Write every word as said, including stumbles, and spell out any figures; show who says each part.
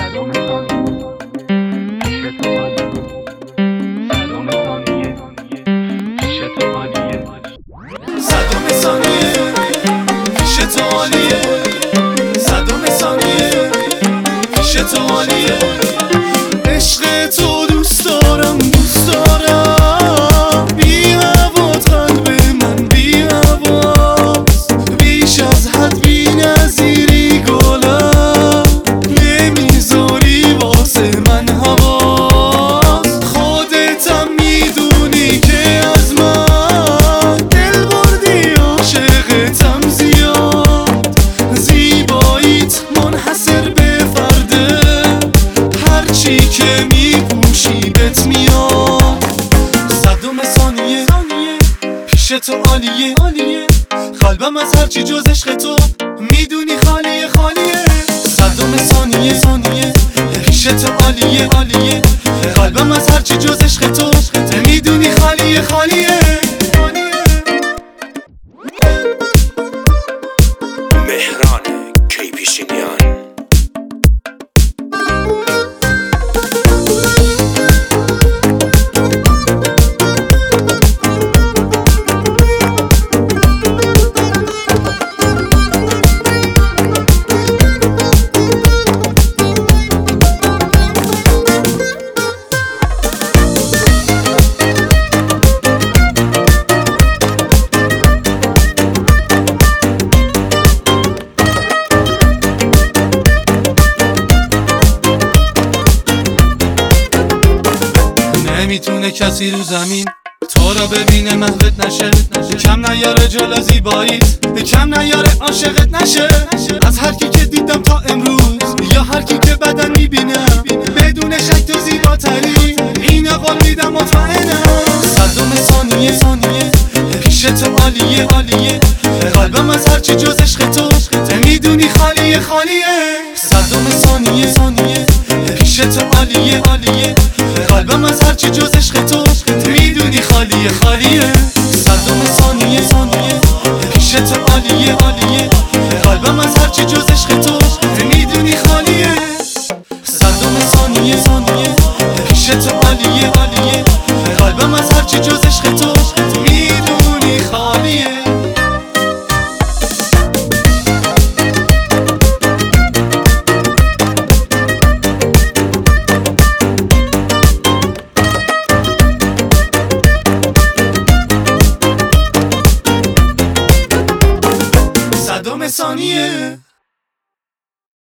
Speaker 1: عشق تو دوست دارم دوست دارم بی هوات قلب من بی هواست بیش از حد بی نظیری گلم نمیذاری واسه من هواست خودتم میدونی که از من دل بردی عاشقتم زیاد زیباییت منحصر به فرده هرچی که میپوشی بهت میاد صدم ثانیه پیش تو عالیه قلبم از هرچی جز عشق تو میدونی خالیه خالیه صدم ثانیه ثانیه پیش تو عالیه عالیه قلبم از هرچی جز عشق تو میدونی خالیه خالیه
Speaker 2: مهران کیپیشینیان
Speaker 1: نمیتونه کسی رو زمین تو رو ببینه محوت نشه کم نیاره جلو زیباییت کم نیاره عاشقت نشه از هر کی که دیدم تا امروز یا هر کی که بدن میبینم بدون شک تو زیباتری این قول میدم مطمئنم صدم ثانیه ثانیه پیش تو عالیه عالیه قلبم از هرچی جز عشق تو میدونی خالیه خالیه صدم ثانیه ثانیه پیش تو عالیه عالیه قلبم از هرچی جز عشق تو میدونی خالیه خالیه صدم ثانیه ثانیه پیش تو عالیه عالیه قلبم از هرچی جز عشق تو